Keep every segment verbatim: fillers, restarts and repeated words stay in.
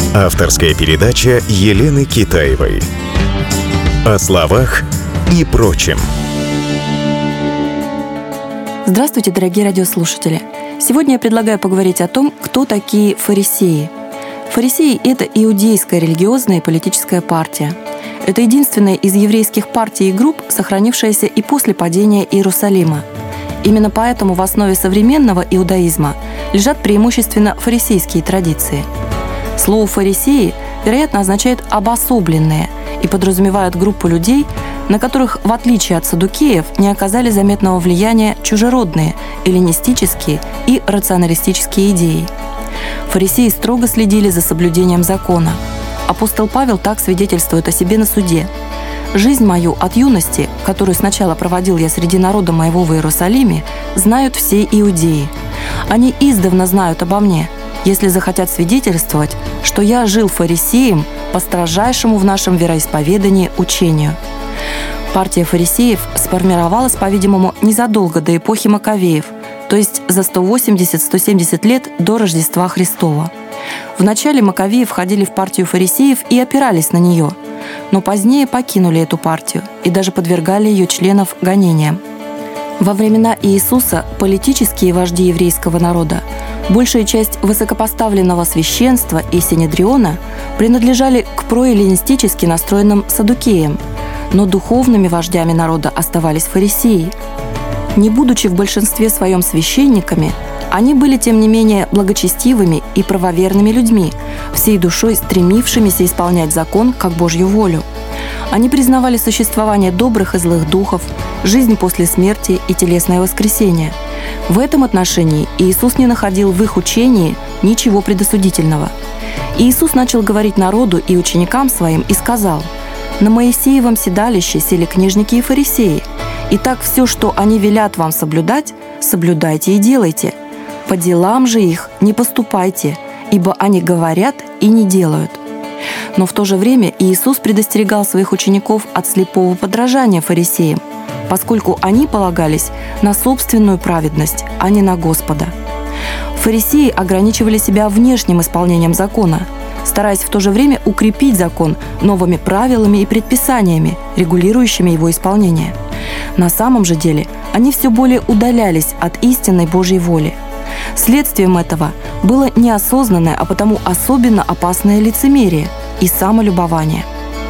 Авторская передача Елены Китаевой. О словах и прочем. Здравствуйте, дорогие радиослушатели! Сегодня я предлагаю поговорить о том, кто такие фарисеи. Фарисеи — это иудейская религиозная и политическая партия. Это единственная из еврейских партий и групп, сохранившаяся и после падения Иерусалима. Именно поэтому в основе современного иудаизма лежат преимущественно фарисейские традиции. Слово «фарисеи», вероятно, означает «обособленные» и подразумевает группу людей, на которых, в отличие от саддукеев, не оказали заметного влияния чужеродные, эллинистические и рационалистические идеи. Фарисеи строго следили за соблюдением закона. Апостол Павел так свидетельствует о себе на суде: «Жизнь мою от юности, которую сначала проводил я среди народа моего в Иерусалиме, знают все иудеи. Они издавна знают обо мне, если захотят свидетельствовать, что я жил фарисеем по строжайшему в нашем вероисповедании учению». Партия фарисеев сформировалась, по-видимому, незадолго до эпохи Маковеев, то есть за сто восемьдесят - сто семьдесят лет до Рождества Христова. Вначале Маковеи входили в партию фарисеев и опирались на нее, но позднее покинули эту партию и даже подвергали ее членов гонениям. Во времена Иисуса политические вожди еврейского народа, большая часть высокопоставленного священства и синедриона принадлежали к проэллинистически настроенным саддукеям, но духовными вождями народа оставались фарисеи. Не будучи в большинстве своем священниками, они были, тем не менее, благочестивыми и правоверными людьми, всей душой стремившимися исполнять закон как Божью волю. Они признавали существование добрых и злых духов, жизнь после смерти и телесное воскресение. В этом отношении Иисус не находил в их учении ничего предосудительного. Иисус начал говорить народу и ученикам своим и сказал: «На Моисеевом седалище сели книжники и фарисеи. Итак, все, что они велят вам соблюдать, соблюдайте и делайте. По делам же их не поступайте, ибо они говорят и не делают». Но в то же время Иисус предостерегал своих учеников от слепого подражания фарисеям, поскольку они полагались на собственную праведность, а не на Господа. Фарисеи ограничивали себя внешним исполнением закона, стараясь в то же время укрепить закон новыми правилами и предписаниями, регулирующими его исполнение. На самом же деле они все более удалялись от истинной Божьей воли. Следствием этого было неосознанное, а потому особенно опасное лицемерие и самолюбование.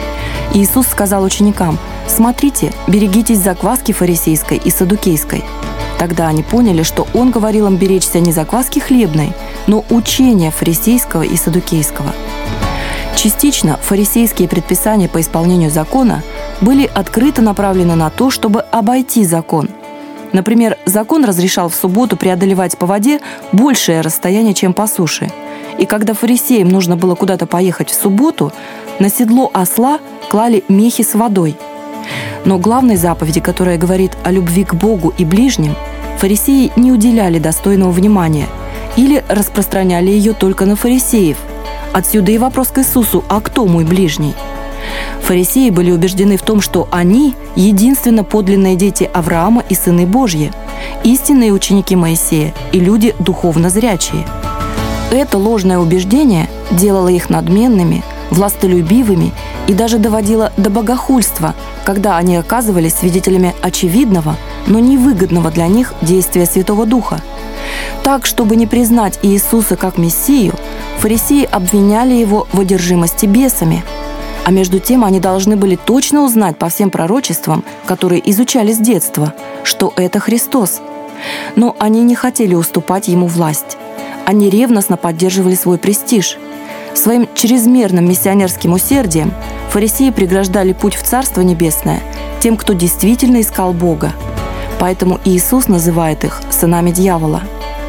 Иисус сказал ученикам: «Смотрите, берегитесь закваски фарисейской и саддукейской». Тогда они поняли, что Он говорил им беречься не закваски хлебной, но учения фарисейского и саддукейского. Частично фарисейские предписания по исполнению закона были открыто направлены на то, чтобы обойти закон. Например, закон разрешал в субботу преодолевать по воде большее расстояние, чем по суше. И когда фарисеям нужно было куда-то поехать в субботу, на седло осла клали мехи с водой. Но главной заповеди, которая говорит о любви к Богу и ближним, фарисеи не уделяли достойного внимания или распространяли ее только на фарисеев. Отсюда и вопрос к Иисусу: «А кто мой ближний?» Фарисеи были убеждены в том, что они – единственно подлинные дети Авраама и сыны Божьи, истинные ученики Моисея и люди духовно зрячие. Это ложное убеждение делало их надменными, властолюбивыми и даже доводило до богохульства, когда они оказывались свидетелями очевидного, но невыгодного для них действия Святого Духа. Так, чтобы не признать Иисуса как Мессию, фарисеи обвиняли Его в одержимости бесами. А между тем они должны были точно узнать по всем пророчествам, которые изучали с детства, что это Христос. Но они не хотели уступать Ему власть. Они ревностно поддерживали свой престиж. Своим чрезмерным миссионерским усердием фарисеи преграждали путь в Царство Небесное тем, кто действительно искал Бога. Поэтому Иисус называет их сынами дьявола.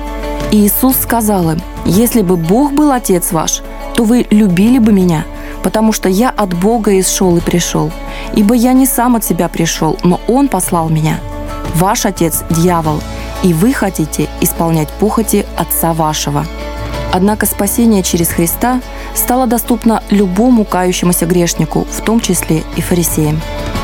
Иисус сказал им: «Если бы Бог был Отец ваш, то вы любили бы Меня, потому что Я от Бога исшел и пришел. Ибо Я не сам от себя пришел, но Он послал Меня. Ваш отец – дьявол, и вы хотите исполнять похоти отца вашего». Однако спасение через Христа стало доступно любому кающемуся грешнику, в том числе и фарисеям.